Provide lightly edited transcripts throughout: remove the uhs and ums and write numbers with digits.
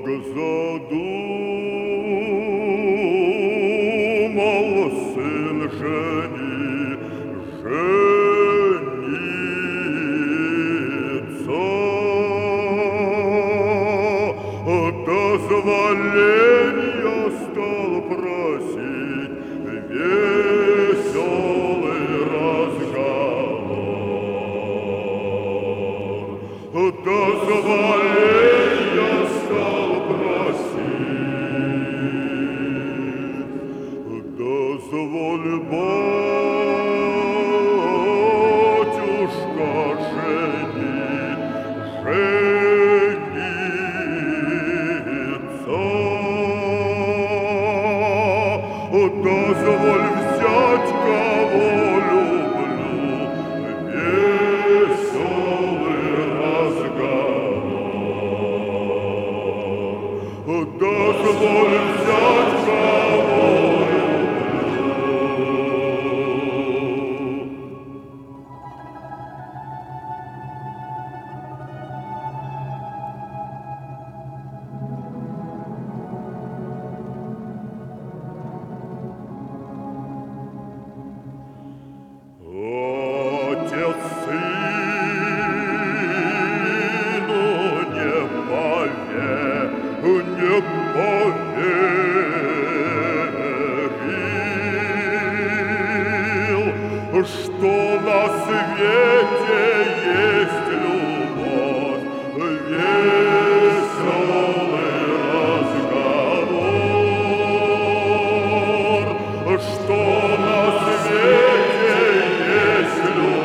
задумал сын жениться, дозволения стал просить веселый разговор. Дозволения стал просить. Дозволь, батюшка, жениться. Дозволь взять, кого люблю, веселый разговор. Дозволь взять, кого отец сыну не поверил, что на свете есть любовь, веселый разговор, что на свете есть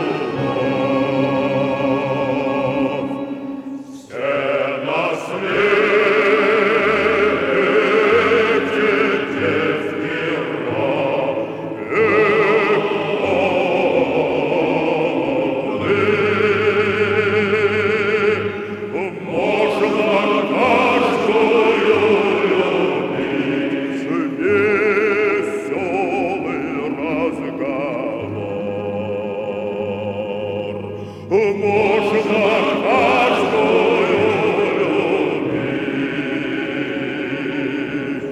любовь. Все на свете девки можно каждую любить, веселый разговор. Можно каждую любить.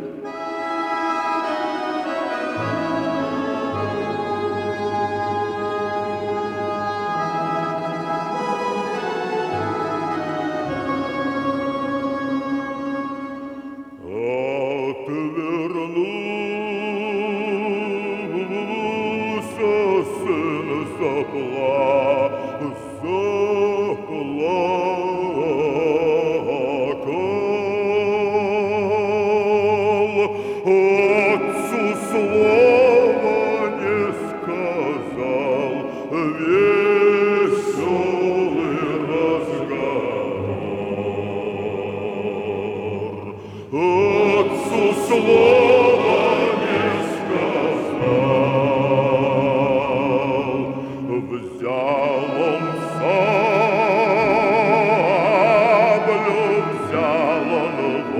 Отвернулся сын, заплакал, отцу слова не сказал, веселый разговор. Отцу слова не сказал, взял он саблю, взял он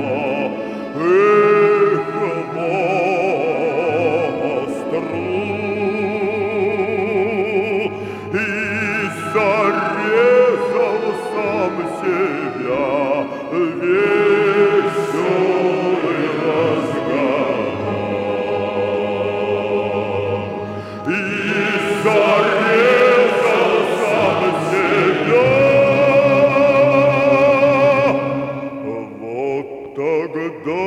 востру и зарезал сам себя, веселый разговор. И зарезал сам себя. Вот тогда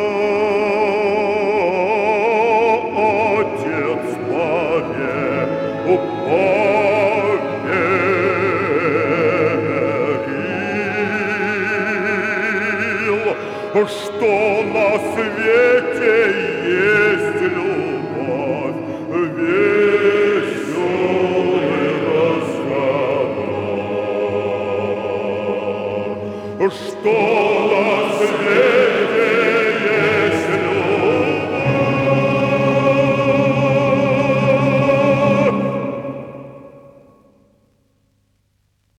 отец поверил, что на свете есть любовь, веселый разговор, что на свете